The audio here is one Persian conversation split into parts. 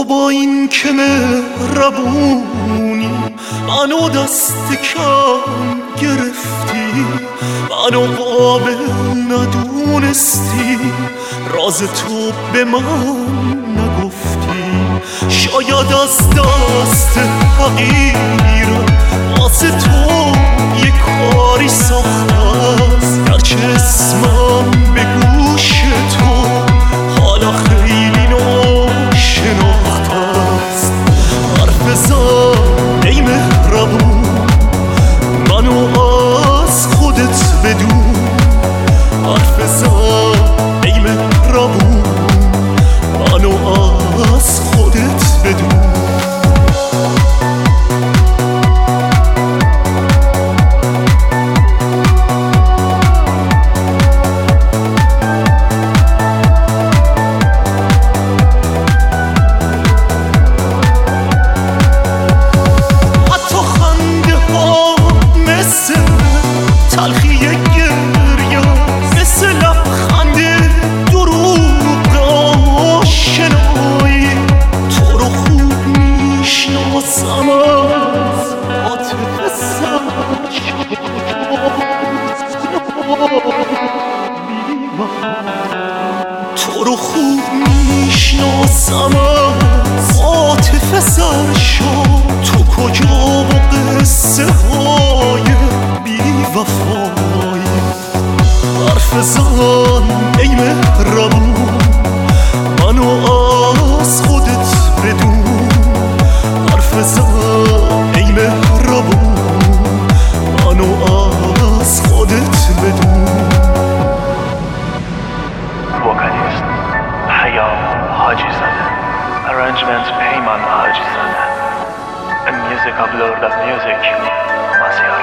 با این که مهربونی منو دست کم گرفتی، منو قابل ندونستی، راز تو به من نگفتی. شاید از دست حقیرم واسه تو یه کاری ساخته است، گرچه اسمم به گوش تو حالا خیلی ناشناخته است. حرف زن ای مهربون منو از خودت بدون، حرف زن ای مهربون منو از خودت بدون. تلخی گریه مثل لبخند دروغ آشنایی، تو رو خوب میشناسم از عاطفه تو رو خوب میشناسم از عاطفه سرشار، تو کجا با قصه های وفایی. حرف زن ای مهربون منو از خودت بدون، حرف زن ای مهربون منو از خودت بدون. وکالیست پیام حاجی زاده، arrangement پیمان حاجی زاده، and music of Lord of Music مازیار.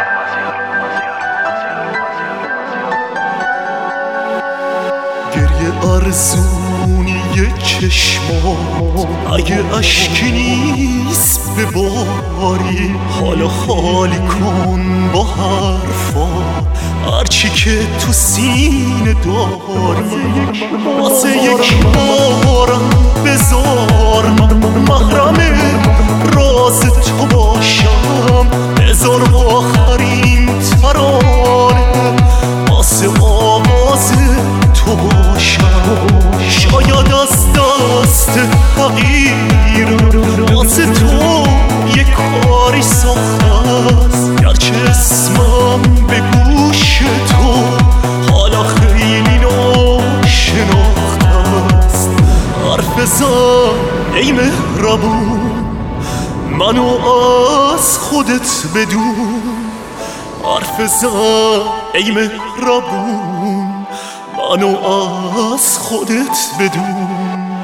گریه ارزونی چشمات اگه اشکی نیست بباری، حالا خالی کن با حرفات هرچی که تو سینه داری. واسه یک بارم بذار من محرم راز تو باشم، بذار آخرین ترانه واسه آواز تو باشم. شاید از دست حقیرم واسه تو یه کاری ساخته است، گرچه اسمم به گوش تو حالا خیلی ناشناخته است. حرف زن ای مهربون منو از خودت بدون، حرف زن ای مهربون منو از خودت بدون.